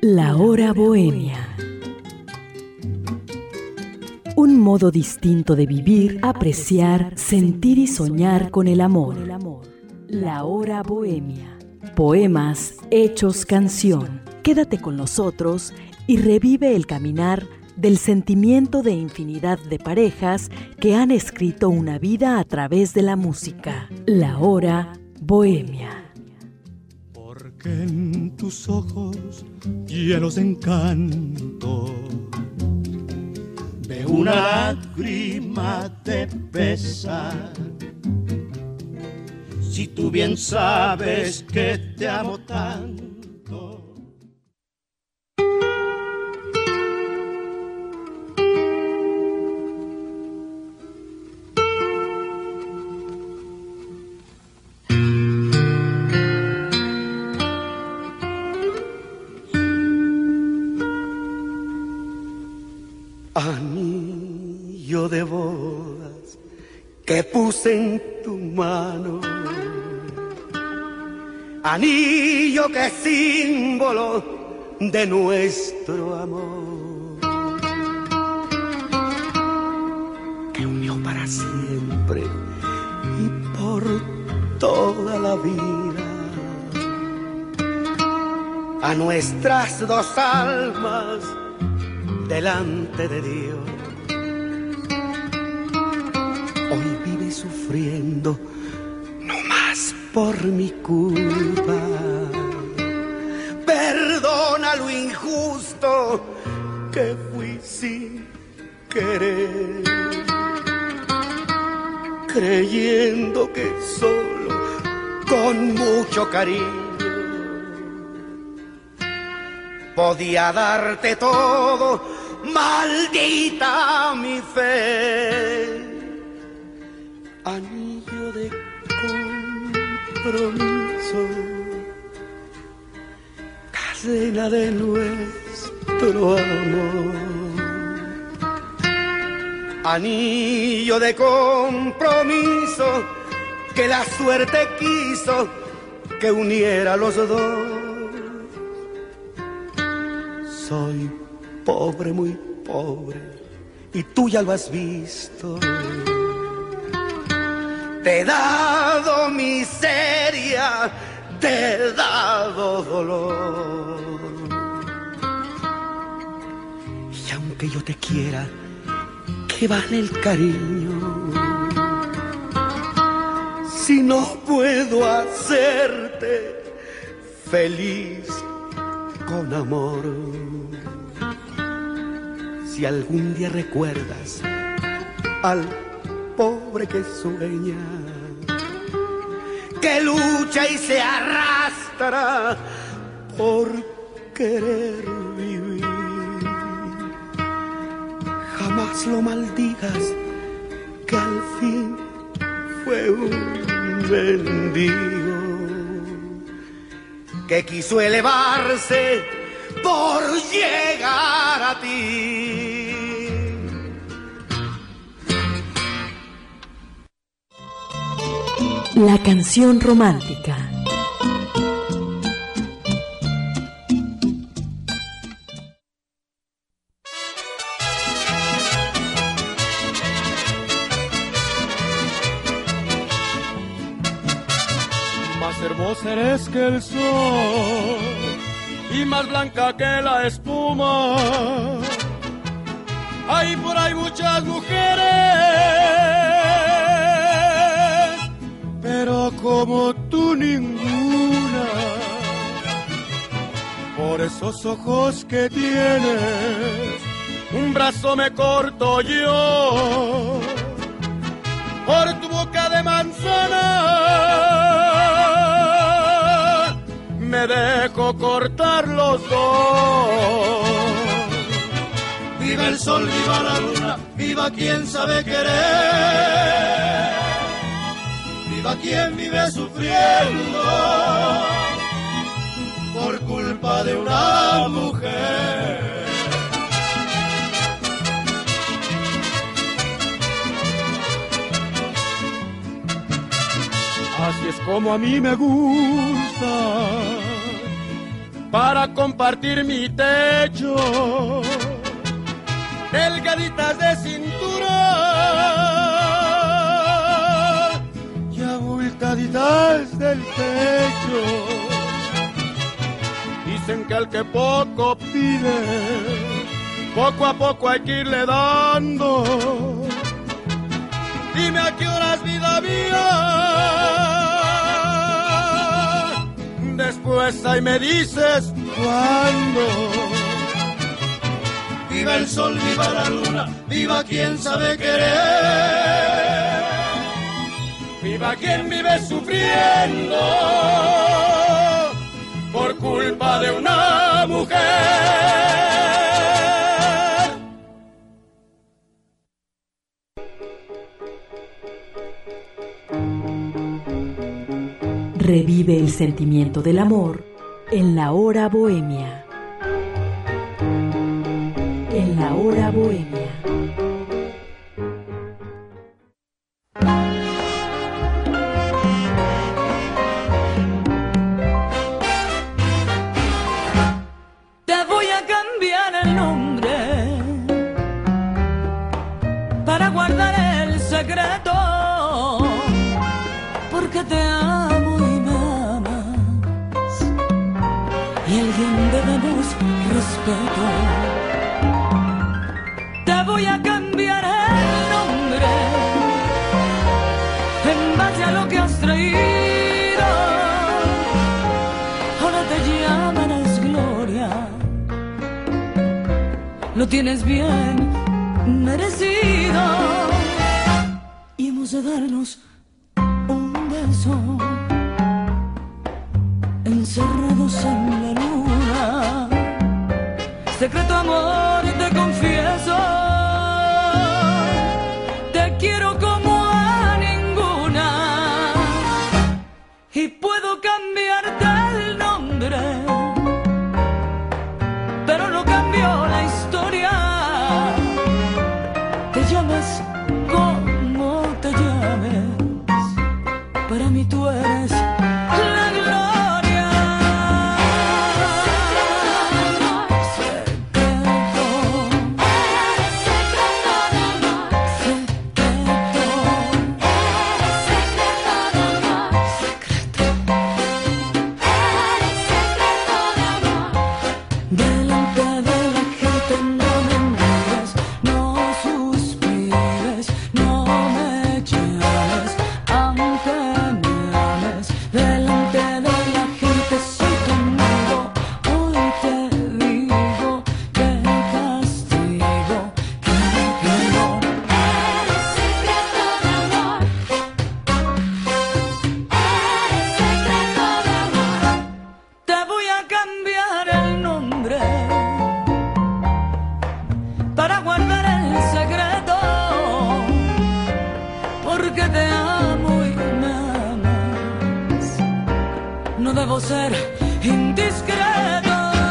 La hora bohemia. Un modo distinto de vivir, apreciar, sentir y soñar con el amor. La hora bohemia. Poemas hechos canción. Quédate con nosotros y revive el caminar del sentimiento de infinidad de parejas que han escrito una vida a través de la música. La hora bohemia. Porque en tus ojos llenos de encanto veo una lágrima de pesar. Si tú bien sabes que te amo tanto. Anillo de bodas que puse en tu mano, anillo que es símbolo de nuestro amor, que unió para siempre y por toda la vida a nuestras dos almas delante de Dios. Hoy vive sufriendo, no más por mi culpa. Perdona lo injusto que fui sin querer, creyendo que solo con mucho cariño podía darte todo, maldita mi fe. Anillo de compromiso, cadena de nuestro amor. Anillo de compromiso que la suerte quiso que uniera a los dos. Soy pobre, muy pobre, y tú ya lo has visto. Te he dado miseria, te he dado dolor. Y aunque yo te quiera, ¿qué vale el cariño si no puedo hacerte feliz con amor? Si algún día recuerdas al pobre que sueña, que lucha y se arrastra por querer vivir, jamás lo maldigas, que al fin fue un mendigo que quiso elevarse por llegar a ti. La canción romántica. Más hermosa eres que el sol y más blanca que la espuma. Hay por ahí muchas mujeres, pero como tú ninguna. Por esos ojos que tienes, un brazo me corto yo. Por tu boca de manzana me dejo cortar los dos. Viva el sol, viva la luna, viva quien sabe querer, viva quien vive sufriendo por culpa de una mujer. Así es como a mí me gusta para compartir mi techo, delgaditas de cintura y abultaditas del pecho. Dicen que al que poco pide, poco a poco hay que irle dando. Dime a qué horas, vida mía, después ahí me dices cuándo. Viva el sol, viva la luna, viva quien sabe querer, viva quien vive sufriendo por culpa de una mujer. Revive el sentimiento del amor en la hora bohemia. En la hora bohemia. Te voy a cambiar el nombre para guardar el secreto, porque te amo y me amas y alguien debemos respeto. Te voy a cambiar el nombre en base a lo que has traído. Ahora te llamarás Gloria, lo tienes bien merecido y hemos de darnos un beso encerrados en la luna. Secreto amor, te confieso, te quiero como a ninguna y puedo cambiarte el nombre, pero no cambio la historia. Te llamas como te llames, para mí tú eres la gloria. Ser indiscreto.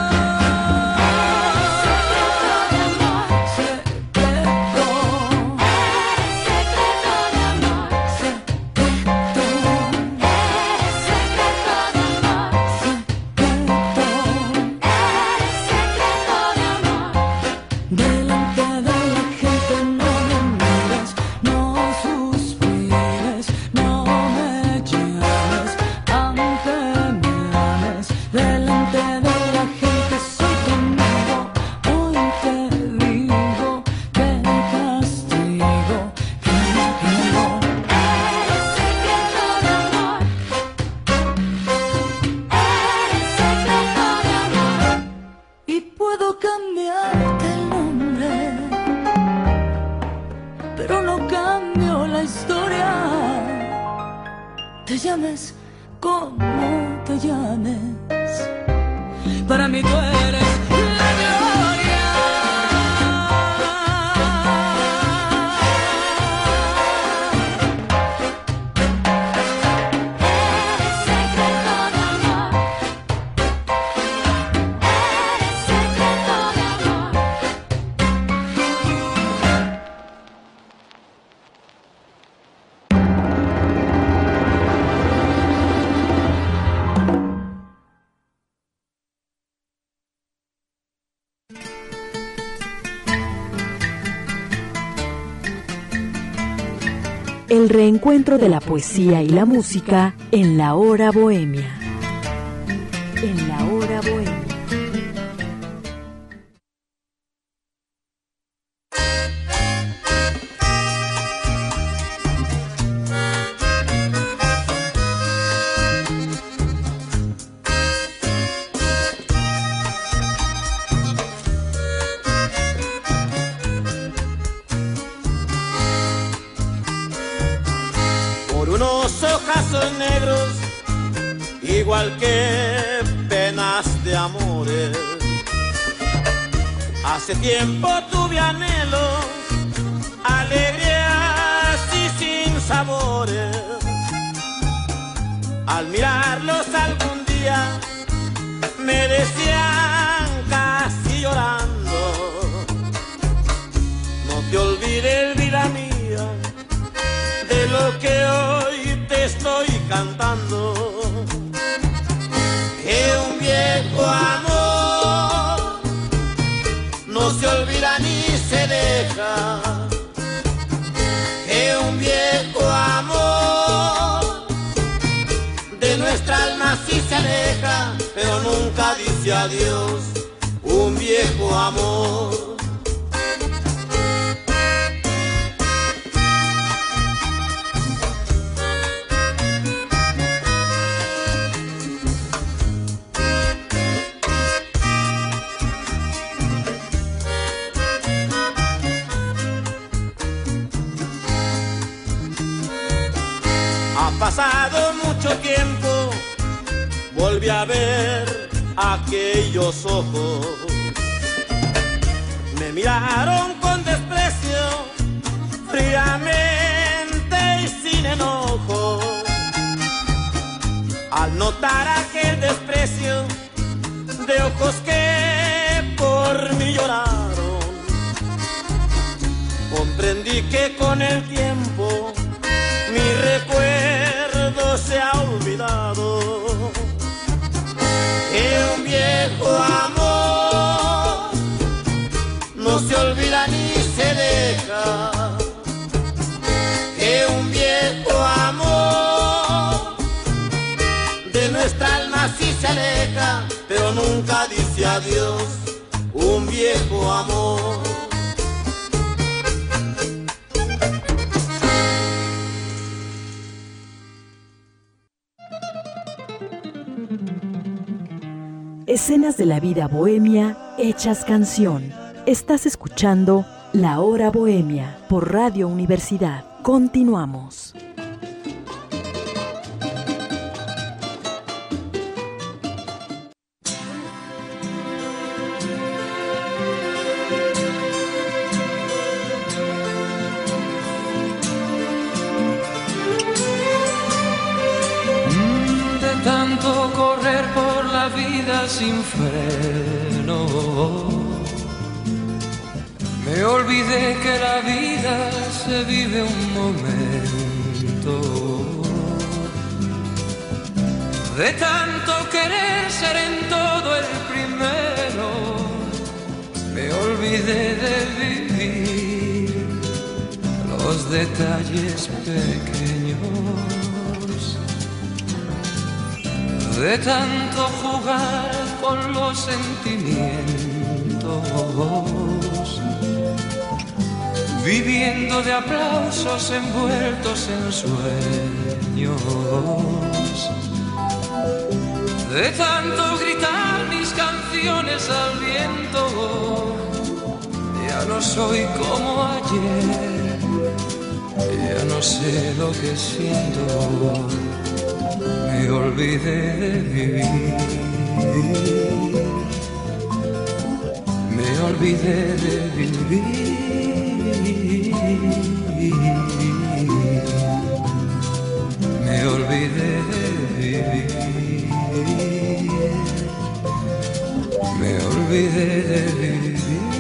Te llames como te llames, para mí tú eres el reencuentro de la poesía y la música en la hora bohemia. En la hora bohemia. Negros, igual que penas de amores. Hace tiempo tuve anhelos, alegrías y sin sabores. Al mirarlos algún día me decían casi llorando: no te olvides, vida mía, de lo que hoy te estoy cantando. Que un viejo amor no se olvida ni se deja. Que un viejo amor de nuestra alma sí se aleja, pero nunca dice adiós. Un viejo amor. Pasado mucho tiempo, volví a ver aquellos ojos. Me miraron con desprecio, fríamente y sin enojo. Al notar aquel desprecio de ojos que por mí lloraron, comprendí que con el tiempo mi recuerdo se ha olvidado. Que un viejo amor no se olvida ni se deja. Que un viejo amor de nuestra alma sí se aleja, pero nunca dice adiós. Un viejo amor. Escenas de la vida bohemia hechas canción. Estás escuchando La Hora Bohemia por Radio Universidad. Continuamos. De tanto correr por la vida sin freno, me olvidé que la vida se vive un momento. De tanto querer ser en todo el primero, me olvidé de vivir los detalles pequeños. De tanto jugar con los sentimientos, viviendo de aplausos envueltos en sueños. De tanto gritar mis canciones al viento, ya no soy como ayer, ya no sé lo que siento. Me olvidé de vivir, me olvidé de vivir, me olvidé de vivir, me olvidé de vivir.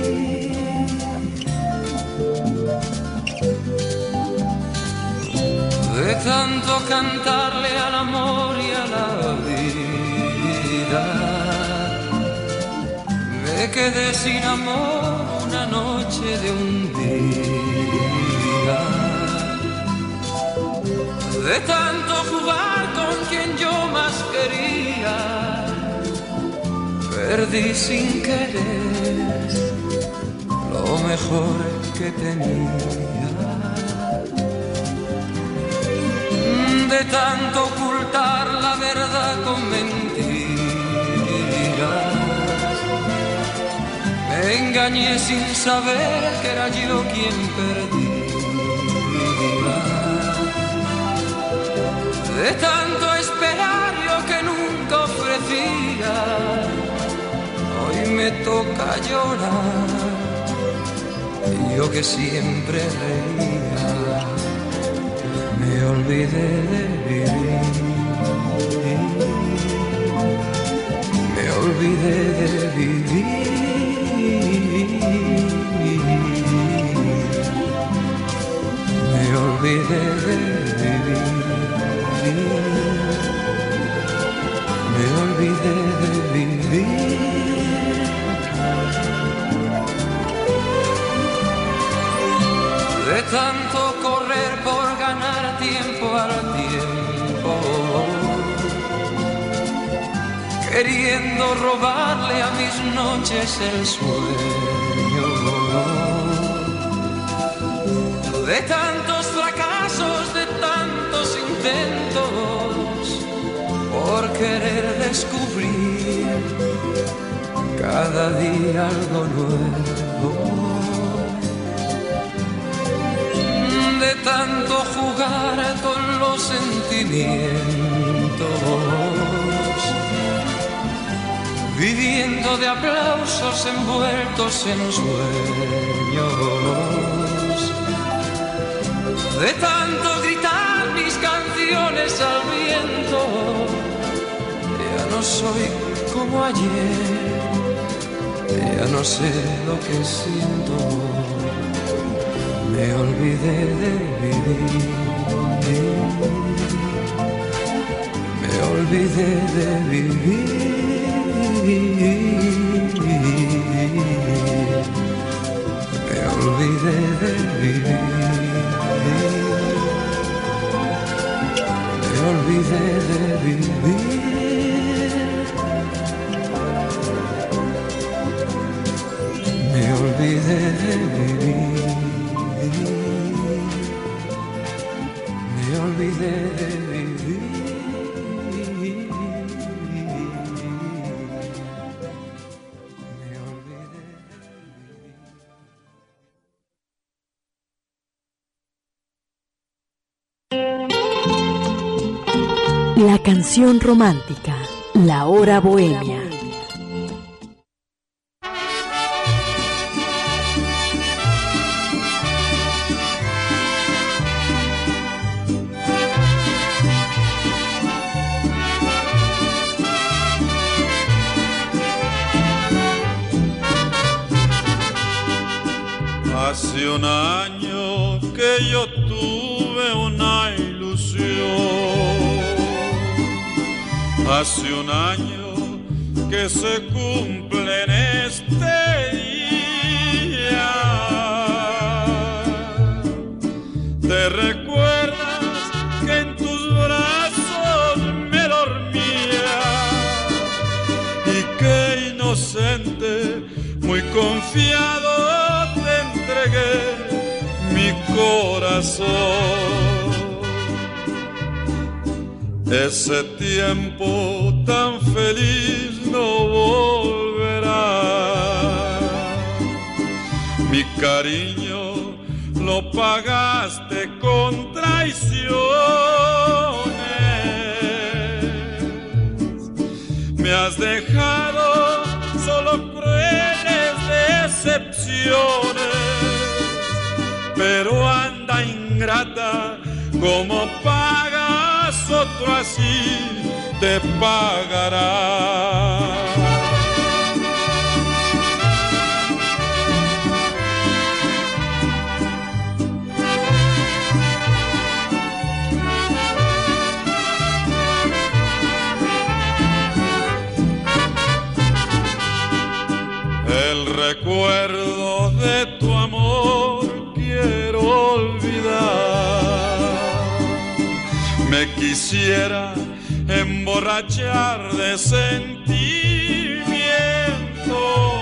De tanto cantarle al amor y a la vida, me quedé sin amor una noche de un día. de tanto jugar con quien yo más quería, perdí sin querer lo mejor que tenía. De tanto ocultar la verdad con mentiras, me engañé sin saber que era yo quien perdía. De tanto esperar yo que nunca ofrecía, hoy me toca llorar, yo que siempre reía. Me olvidé de vivir, me olvidé de vivir, me olvidé de vivir, me olvidé de vivir. De tanto correr por ganar tiempo al tiempo, queriendo robarle a mis noches el sueño. De tantos fracasos, de tantos intentos, por querer descubrir cada día algo nuevo. De tanto jugar con los sentimientos, viviendo de aplausos envueltos en sueños. De tanto gritar mis canciones al viento, ya no soy como ayer, ya no sé lo que siento. Me olvidé de vivir, me olvidé de vivir, me olvidé de vivir, me olvidé de vivir, me olvidé de vivir. Me olvidé de vivir. Me olvidé de vivir. La canción romántica, la hora bohemia. Hace un año que yo tuve una ilusión, hace un año que se cumple en este día. ¿Te recuerdas que en tus brazos me dormía y que inocente, muy confiado, entregué mi corazón? Ese tiempo tan feliz no volverá. Mi cariño lo pagaste con traiciones. Me has dejado solo crueles decepciones. Pero anda ingrata, como pagas otro así te pagará. El recuerdo de tu amor quiero olvidar, Te quisiera emborrachar de sentimiento,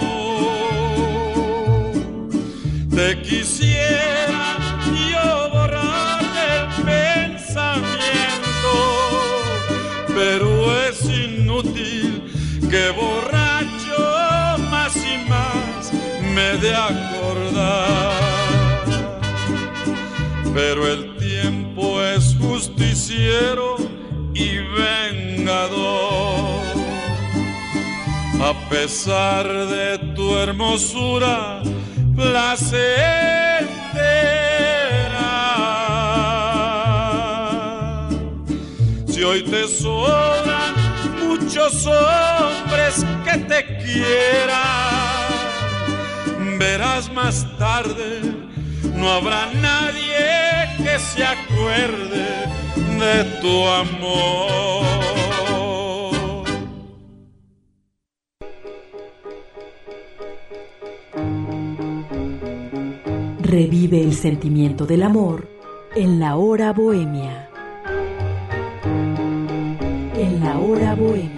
te quisiera yo borrar del pensamiento, pero es inútil que borracho más y más me de acordar. Pero el tiempo es justiciero y vengador. A pesar de tu hermosura placentera, si hoy te sobran muchos hombres que te quieran, verás más tarde no habrá nadie que se acuerde de tu amor. Revive el sentimiento del amor en la hora bohemia. En la hora bohemia.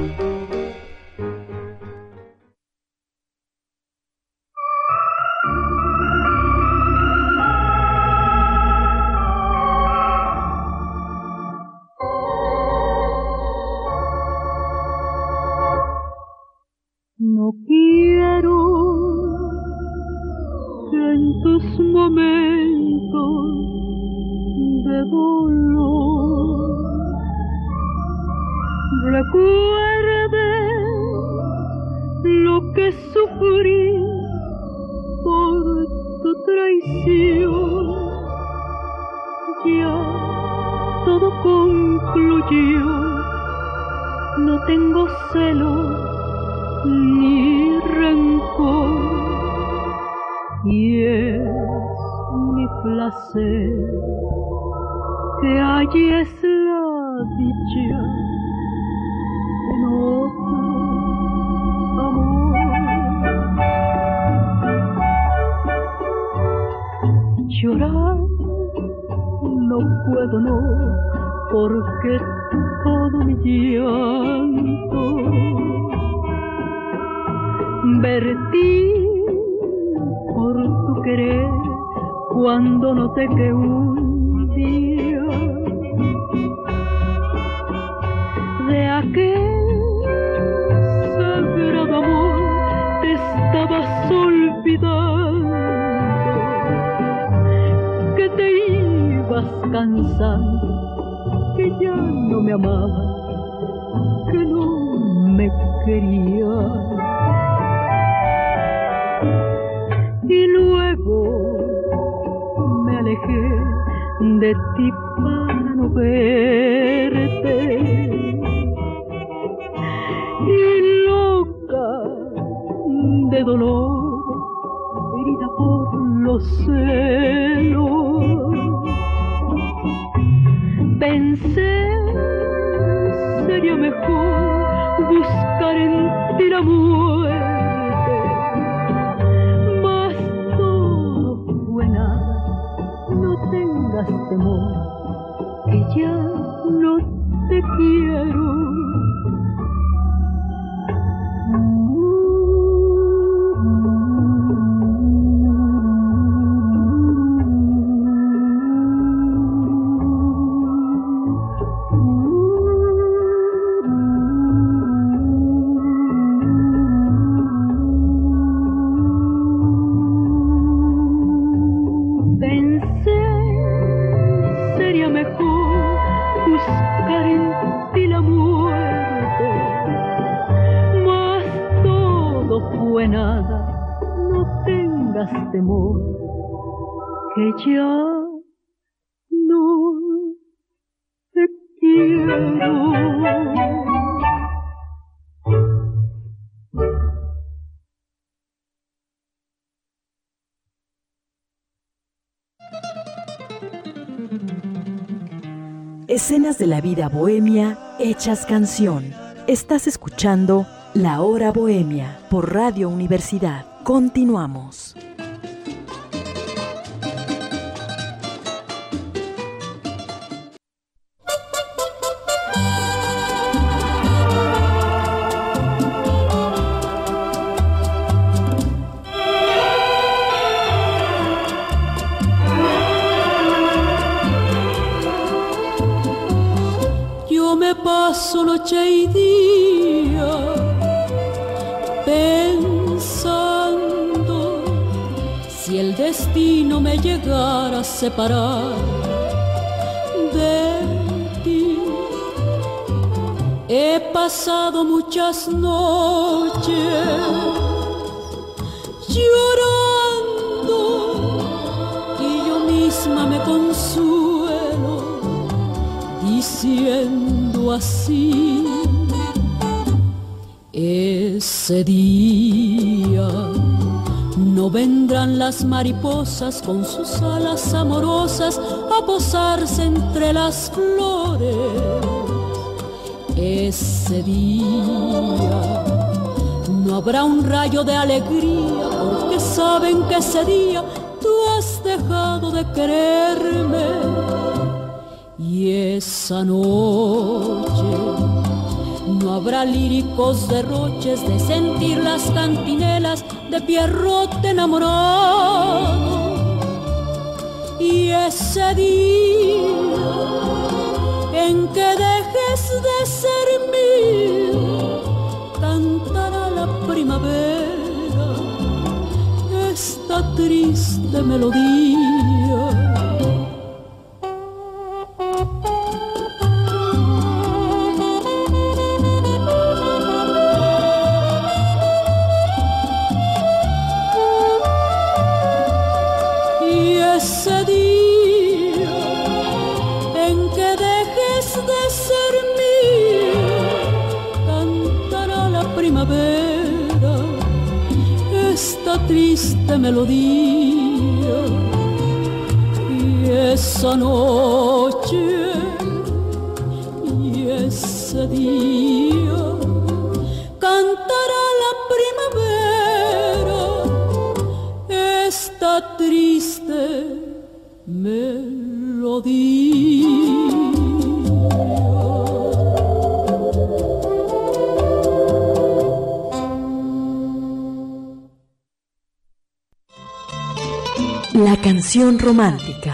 No quiero que en tus momentos de dolor recuerdes lo que sufrí por tu traición. Ya todo concluyó, no tengo celos ni rencor, y es mi placer que halles la dicha en otro amor. Llorar no puedo, no, porque todo mi llanto vertí por tu querer cuando noté que un día de aquel sagrado amor te estabas olvidando, que te ibas cansando, que ya no me amabas, que no me querías. Y luego me alejé de ti para no verte, y loca de dolor, herida por los celos, pensé sería mejor buscar en ti la muerte. Temor, que ya no te quiero. Temor, que ya no te quiero. Escenas de la vida bohemia hechas canción. Estás escuchando La Hora Bohemia por Radio Universidad. Continuamos. paso noche y día pensando si el destino me llegara a separar de ti. He pasado muchas noches llorando y yo misma me consuelo diciendo así: ese día no vendrán las mariposas con sus alas amorosas a posarse entre las flores. Ese día no habrá un rayo de alegría, porque saben que ese día tú has dejado de quererme. Y esa noche no habrá líricos derroches de sentir las cantinelas de Pierrot enamorado. Y ese día en que dejes de ser mío, cantará la primavera esta triste melodía. Ese día en que dejes de ser mío, cantará la primavera esta triste melodía. Y esa noche y ese día cantará la primavera esta triste melodía. La canción romántica.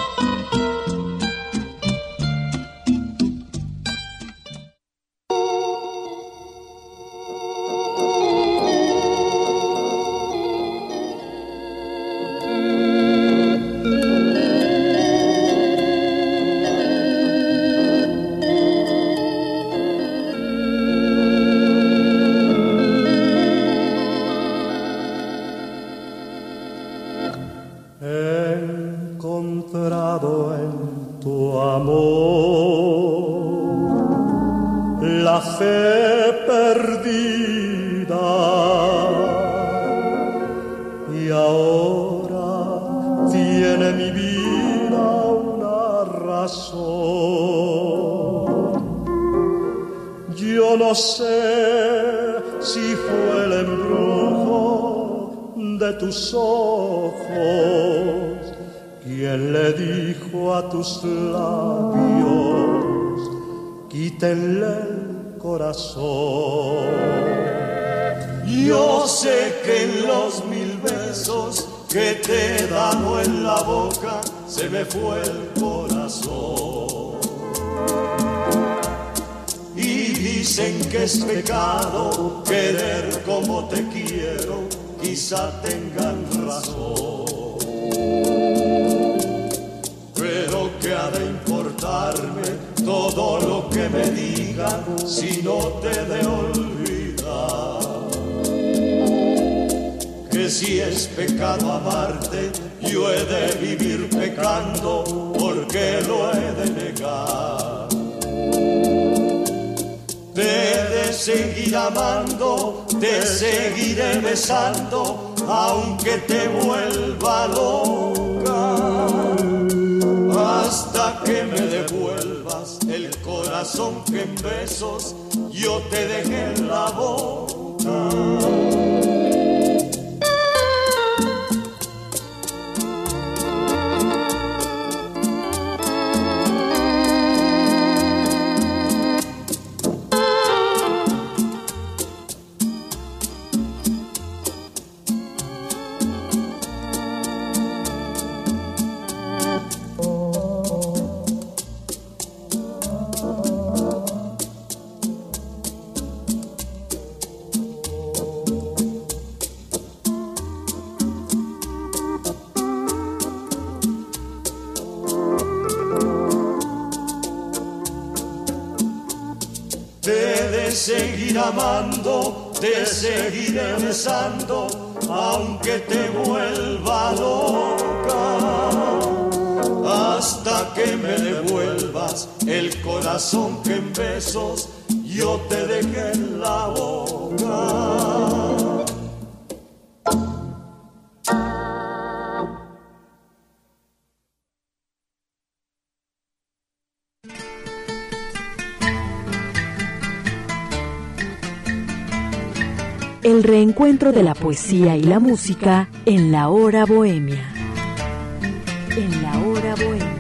Yo sé que en los 1000 besos que te he dado en la boca se me fue el corazón. Y dicen que es pecado querer como te quiero, quizá tengan razón. Pero ¿qué ha de importarme todo lo que me digan si no te de olvidar? Que si es pecado amarte, yo he de vivir pecando porque lo he de negar. Te he de seguir amando, te seguiré besando, aunque te vuelva loca, hasta que me devuelvas el corazón que en besos yo te dejé en la boca. Te seguiré amando, te seguiré besando, aunque te vuelva loca, hasta que me devuelvas el corazón que en besos yo te dejé en la boca. El reencuentro de la poesía y la música en la hora bohemia. En la hora bohemia.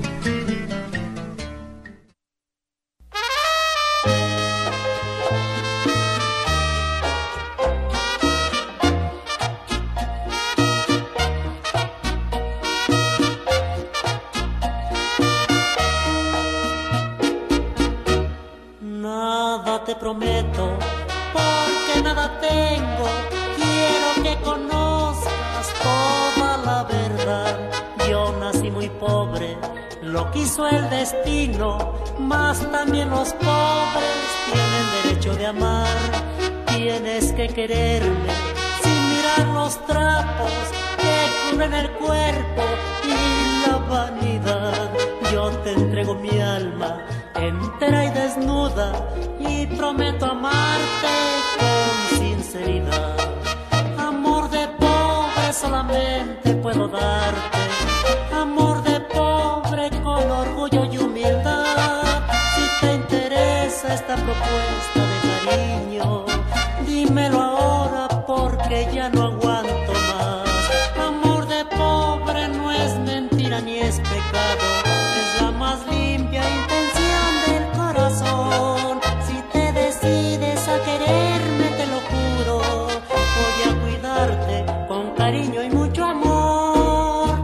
Nada te prometo, porque nada tengo. Quiero que conozcas toda la verdad. Yo nací muy pobre, lo quiso el destino, mas también los pobres tienen derecho de amar. Tienes que quererme sin mirar los trapos que cubren el cuerpo y la vanidad. Yo te entrego mi alma entera y desnuda y prometo amarte con sinceridad. Amor de pobre solamente puedo darte, amor de pobre con orgullo y humildad. Si te interesa esta propuesta de cariño, dímelo ahora porque ya no aguanto más. Amor de pobre no es mentira ni es pecado, es la más limpia intención del corazón. Si te decides a quererme, te lo juro, voy a cuidarte con cariño y mucho amor.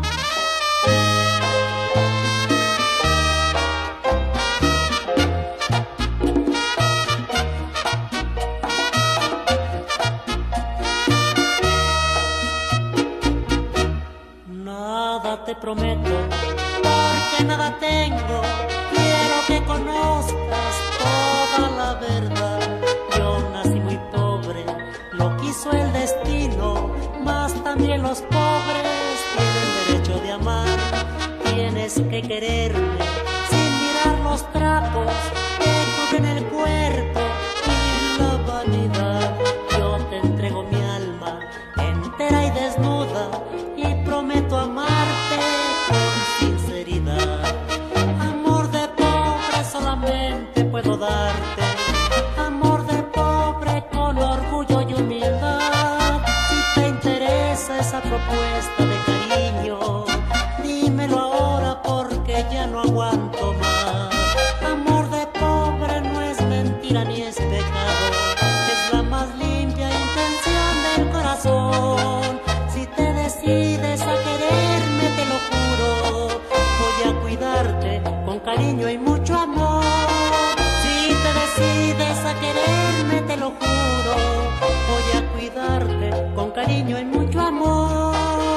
Nada te prometo, porque nada tengo. Quiero que conozcas toda la verdad. Yo nací muy pobre, lo quiso el destino, mas también los pobres tienen derecho de amar. Tienes que quererme sin mirar los trapos que cubren el cuerpo y la vanidad. Yo te entrego mi alma entera y desnuda y prometo amarte con sinceridad. Amor de pobre solamente puedo darte, amor de pobre con orgullo y humildad. Si te interesa esa propuesta de cariño, dímelo ahora porque ya no aguanto más. Amor de pobre no es mentira ni es pecado, es la más limpia intención del corazón. Si te decides a quererme, te lo juro, voy a cuidarte con cariño y mucho amor. Si te decides a quererme, te lo juro, voy a cuidarte con cariño y mucho amor.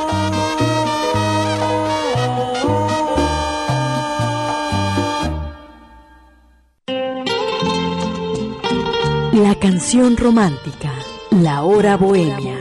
La canción romántica, la hora bohemia.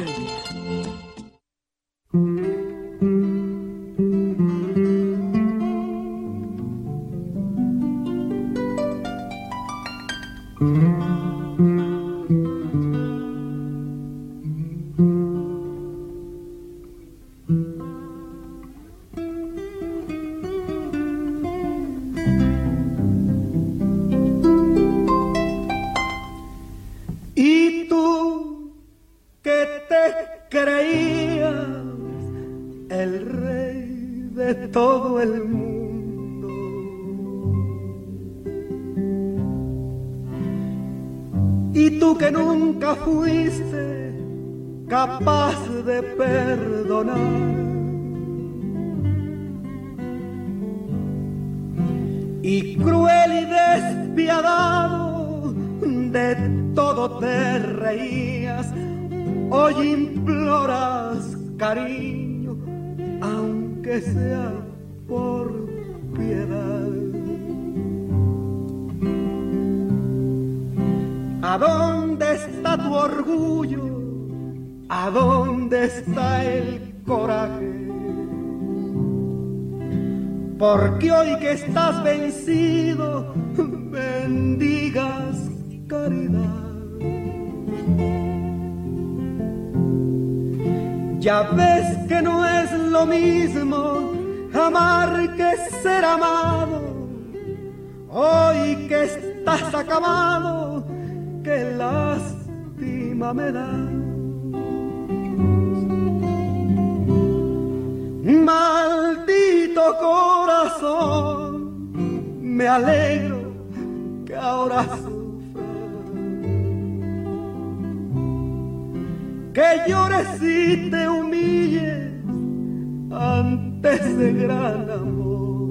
Y tú que te creías el rey de todo el mundo, y tú que nunca fuiste capaz de perdonar, y cruel y despiadado de todo te reías, hoy imploras cariño, aunque sea por piedad. ¿A dónde está tu orgullo? ¿A dónde está el coraje? Porque hoy que estás vencido, bendigas caridad. Ya ves que no es lo mismo amar que ser amado. Hoy que estás acabado, qué lástima me da. Maldito corazón, me alegro que ahora sufra, que llores y te humilles ante ese gran amor.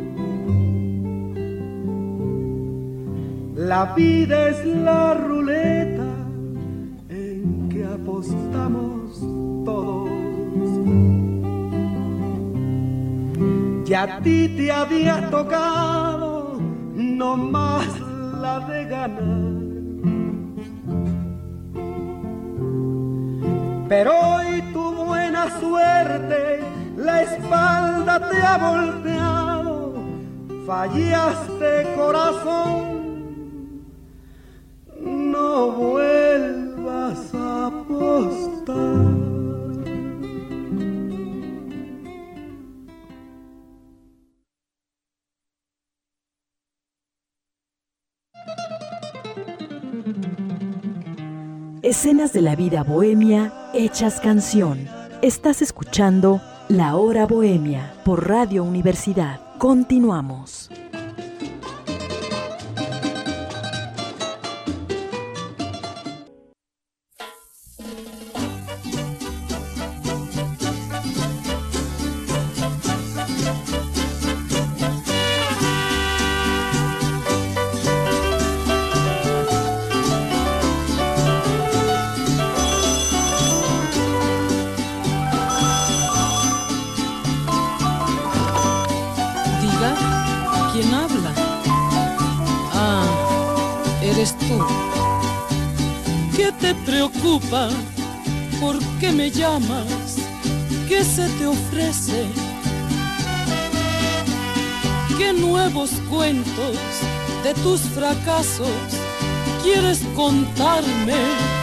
La vida es la ruleta en que apostamos todos. Ya a ti te había tocado no más la de ganar. Pero hoy tu buena suerte la espalda te ha volteado. Fallaste, corazón, no vuelvas a apostar. Escenas de la vida bohemia hechas canción. Estás escuchando La Hora Bohemia por Radio Universidad. Continuamos. ¿Quién habla? Ah, eres tú. ¿Qué te preocupa? ¿Por qué me llamas? ¿Qué se te ofrece? ¿Qué nuevos cuentos de tus fracasos quieres contarme?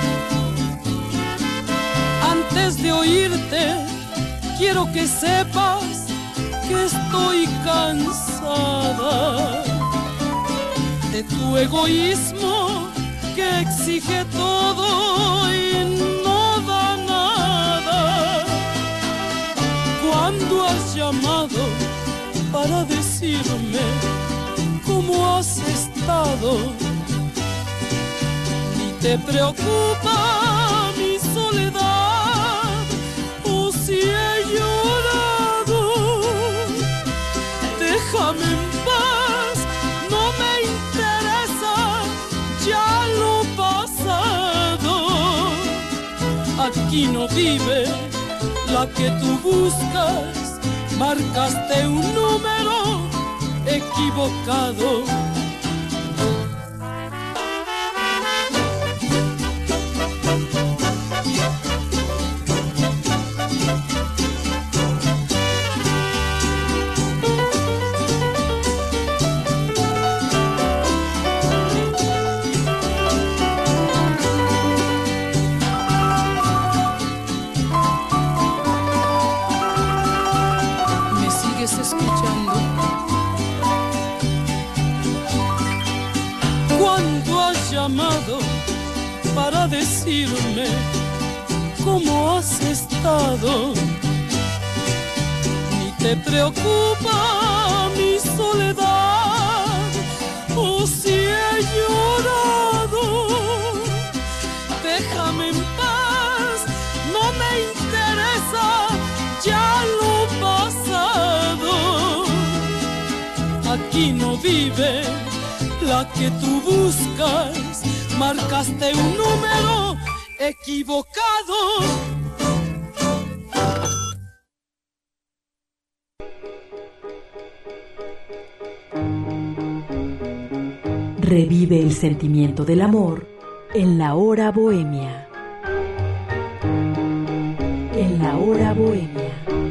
Antes de oírte, quiero que sepas que estoy cansada de tu egoísmo que exige todo y no da nada. ¿Cuándo has llamado para decirme cómo has estado? Ni te preocupa mi soledad o si he llorado. Déjame en paz, no me interesa ya lo pasado. Aquí no vive la que tú buscas, marcaste un número equivocado. Para decirme cómo has estado. Ni te preocupa mi soledad o si he llorado. Déjame en paz, no me interesa ya lo pasado. Aquí no vive la que tú buscas, marcaste un número equivocado. Revive el sentimiento del amor En la hora bohemia. En la hora bohemia.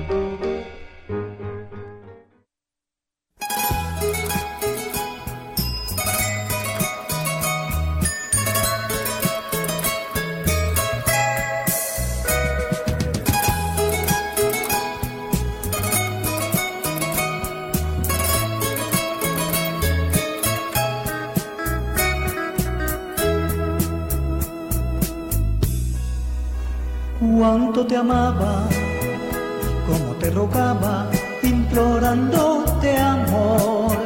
Cuánto te amaba, cómo te rogaba, implorándote amor.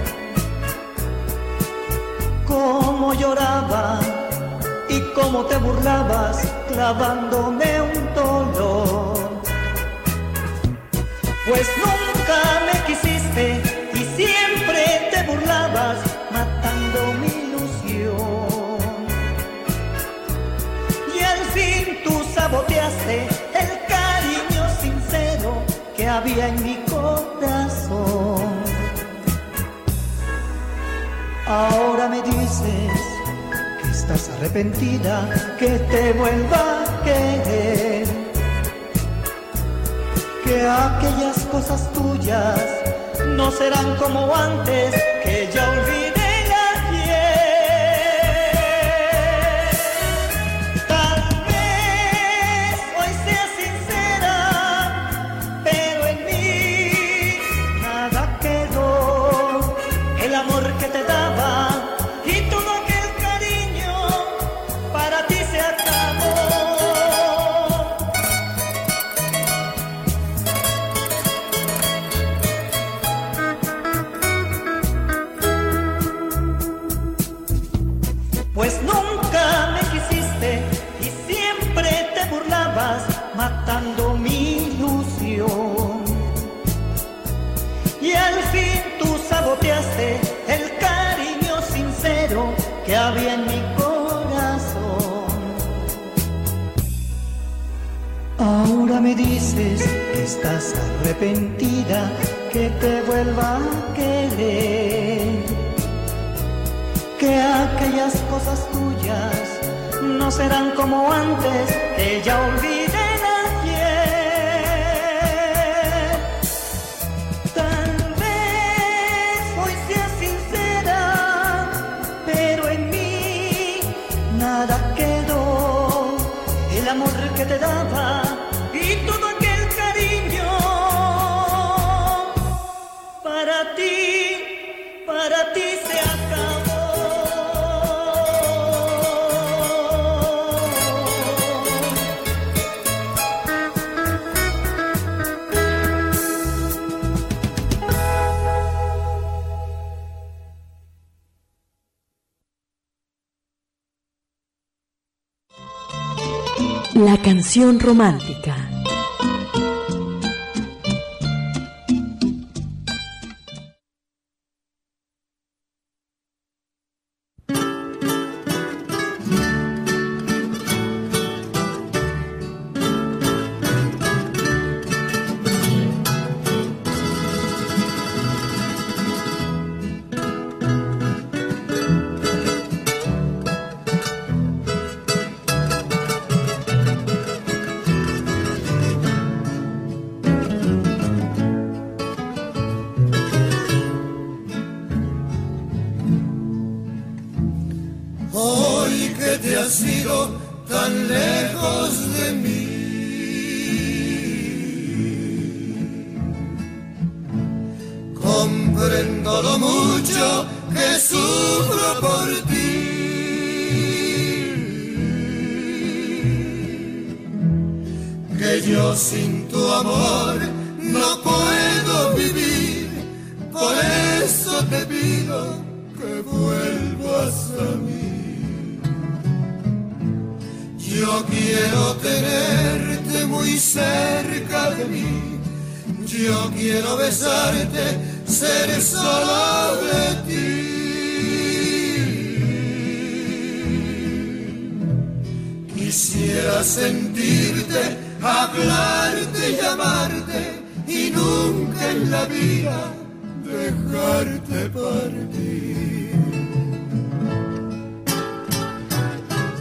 Cómo lloraba y cómo te burlabas, clavándome un dolor. Pues nunca me quisiste y siempre te burlabas, matando mi ilusión. Y al fin tú saboteaste el cariño sincero que había en mi corazón. Ahora me dices que estás arrepentida, que te vuelva a querer, que aquellas cosas tuyas no serán como antes, que ya olvidé. Matando mi ilusión. Y al fin tú saboteaste el cariño sincero que había en mi corazón. Ahora me dices que estás arrepentida, que te vuelva a querer, que aquellas cosas tuyas no serán como antes, que ya olvidé. El amor que te daba y todo aquel cariño para ti se acabó. La canción romántica. Tan lejos de mí, comprendo lo mucho que sufro por ti, que yo sin tu amor no puedo vivir, por eso te pido que vuelvas a mí. Yo quiero tenerte muy cerca de mí, yo quiero besarte, ser solo de ti. Quisiera sentirte, hablarte y amarte, y nunca en la vida dejarte partir.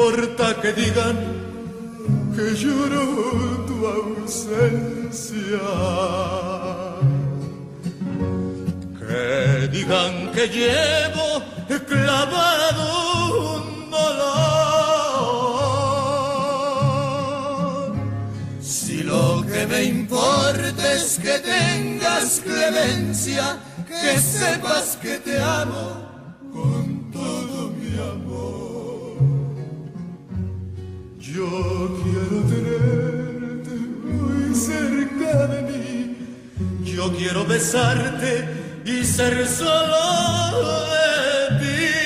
importa que digan que lloro tu ausencia, que digan que llevo clavado un dolor. Si lo que me importa es que tengas clemencia, que sepas que te amo con todo mi amor. Yo quiero tenerte muy cerca de mí, yo quiero besarte y ser solo de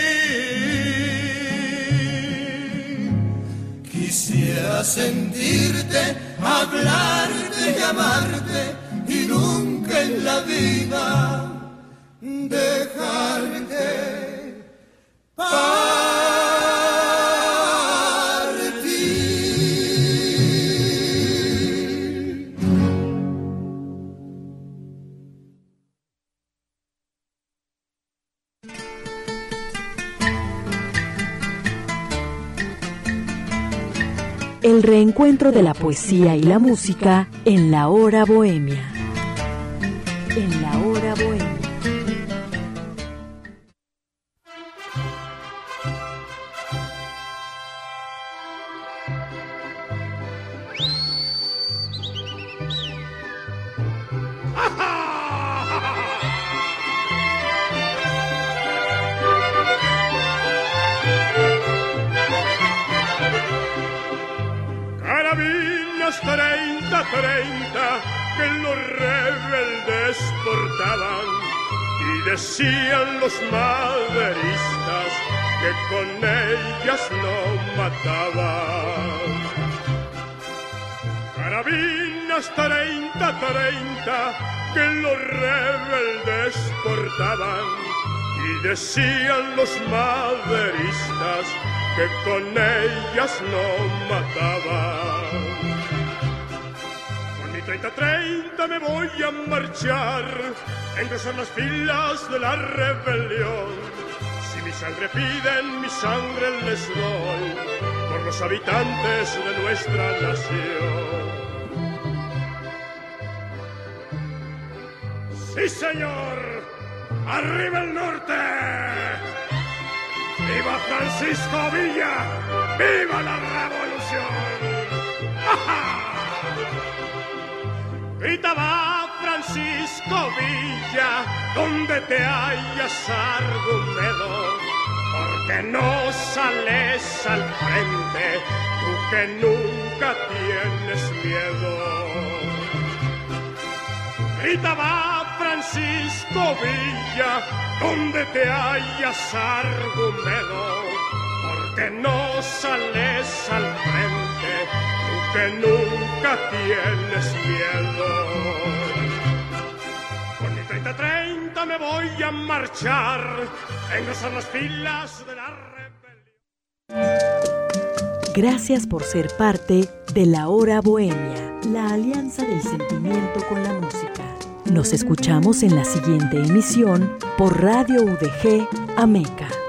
ti. Quisiera sentirte, hablarte y amarte, y nunca en la vida dejarte partir. El reencuentro de la poesía y la música en la hora bohemia. En la hora bohemia. Carabinas 30, 30 que los rebeldes portaban, y decían los maderistas que con ellas no mataban. Carabinas 30, 30 que los rebeldes portaban, y decían los maderistas que con ellas no mataban. Con mi 30-30 me voy a marchar, engrosar las filas de la rebelión. Si mi sangre piden, mi sangre les doy, por los habitantes de nuestra nación. ¡Sí, señor! ¡Arriba el norte! ¡Viva Francisco Villa! ¡Viva la revolución! ¡Ja! Gritaba Francisco Villa, donde te hallas, Argumedo, porque no sales al frente, tú que nunca tienes miedo. Gritaba Francisco Villa, donde te hallas, Argumedo, porque no sales al frente, tú que nunca tienes miedo. Con mi 30-30 me voy a marchar, engrosar las filas de la rebelión. Gracias por ser parte de la hora bohemia, la alianza del sentimiento con la música. Nos escuchamos en la siguiente emisión por Radio UDG Ameca.